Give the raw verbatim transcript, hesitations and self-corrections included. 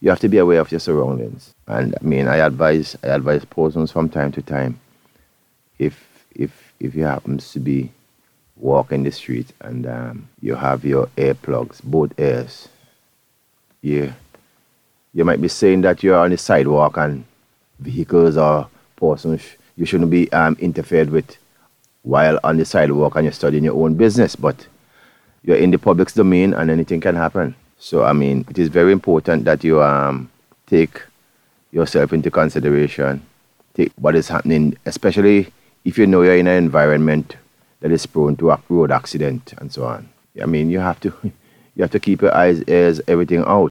you have to be aware of your surroundings. And I mean, I advise I advise persons from time to time, if if if you happens to be walking the street and um, you have your earplugs, both ears, you you might be saying that you're on the sidewalk and vehicles or persons you shouldn't be um, interfered with while on the sidewalk and you're studying your own business, but you're in the public's domain and anything can happen. So, I mean, it is very important that you um, take yourself into consideration, take what is happening, especially if you know you're in an environment that is prone to a road accident and so on. I mean, you have to you have to keep your eyes, ears, everything out.